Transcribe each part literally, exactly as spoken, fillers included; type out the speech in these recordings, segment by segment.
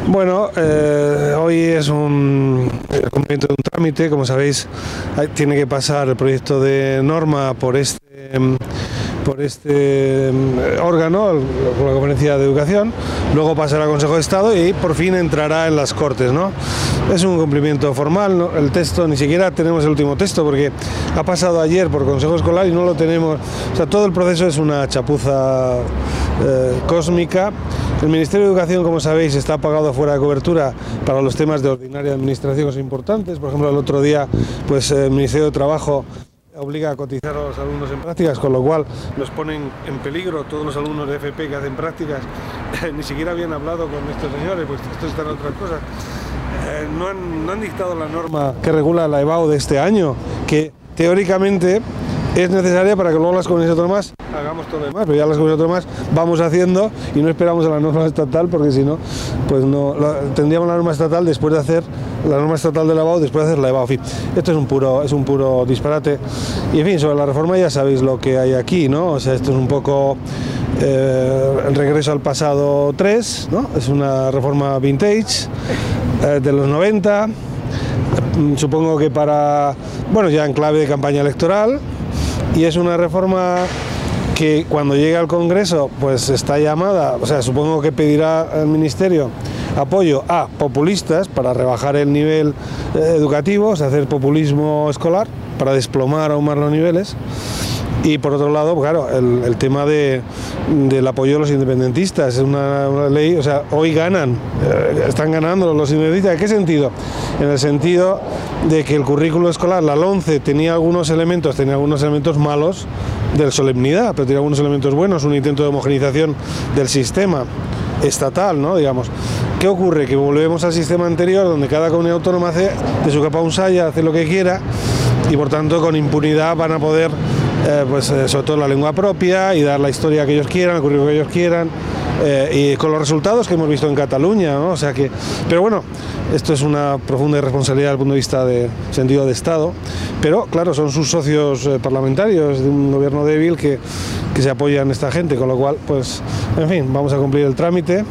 Bueno, eh, hoy es un el cumplimiento de un trámite, como sabéis, hay, tiene que pasar el proyecto de norma por este por este órgano, la Conferencia de Educación, luego pasará al Consejo de Estado y por fin entrará en las Cortes, ¿no? Es un cumplimiento formal, ¿no? El texto, ni siquiera tenemos el último texto porque ha pasado ayer por Consejo Escolar y no lo tenemos, o sea, todo el proceso es una chapuza eh, cósmica. El Ministerio de Educación, como sabéis, está pagado fuera de cobertura para los temas de ordinaria administración que son importantes. Por ejemplo, el otro día, pues el Ministerio de Trabajo obliga a cotizar a los alumnos en prácticas, con lo cual los ponen en peligro todos los alumnos de F P que hacen prácticas. Ni siquiera habían hablado con estos señores, pues esto están otras cosas. Eh, no, han, no han dictado la norma que regula la EBAU de este año, que teóricamente es necesaria para que luego las comunidades autónomas hagamos todo lo demás, pero ya las comunidades autónomas vamos haciendo y no esperamos a la norma estatal, porque si no, pues no la, tendríamos la norma estatal después de hacer la norma estatal de la EBAU, después de hacer la EBAU. En fin, esto es un puro, es un puro disparate. Y en fin, sobre la reforma ya sabéis lo que hay aquí, ¿no? O sea, esto es un poco eh, el regreso al pasado tres, ¿no? Es una reforma vintage eh, de los noventa, supongo que para, bueno, ya en clave de campaña electoral. Y es una reforma que cuando llegue al Congreso pues está llamada, o sea, supongo que pedirá al Ministerio apoyo a populistas para rebajar el nivel eh, educativo, o sea, hacer populismo escolar para desplomar aún más los niveles. Y por otro lado, claro, el, el tema de, del apoyo de los independentistas, es una, una ley, o sea, hoy ganan, eh, están ganando los independentistas. ¿En qué sentido? En el sentido de que el currículo escolar, la LOMCE, tenía algunos elementos, tenía algunos elementos malos de solemnidad, pero tenía algunos elementos buenos, un intento de homogenización del sistema estatal, ¿no? Digamos. ¿Qué ocurre? Que volvemos al sistema anterior, donde cada comunidad autónoma hace de su capa un saya, hace lo que quiera, y por tanto con impunidad van a poder Eh, pues eh, sobre todo la lengua propia y dar la historia que ellos quieran, el currículo que ellos quieran, eh, y con los resultados que hemos visto en Cataluña, ¿no? O sea que, pero bueno, esto es una profunda irresponsabilidad desde el punto de vista de sentido de Estado, pero claro, son sus socios eh, parlamentarios de un gobierno débil que, que se apoyan a esta gente, con lo cual, pues, en fin, vamos a cumplir el trámite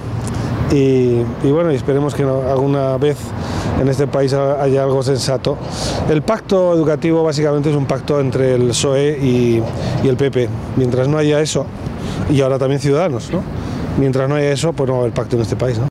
y, y bueno, y esperemos que no, alguna vez en este país haya algo sensato. El pacto educativo básicamente es un pacto entre el P S O E y, y el P P. Mientras no haya eso, y ahora también Ciudadanos, ¿no? Mientras no haya eso, pues no va a haber pacto en este país, ¿no?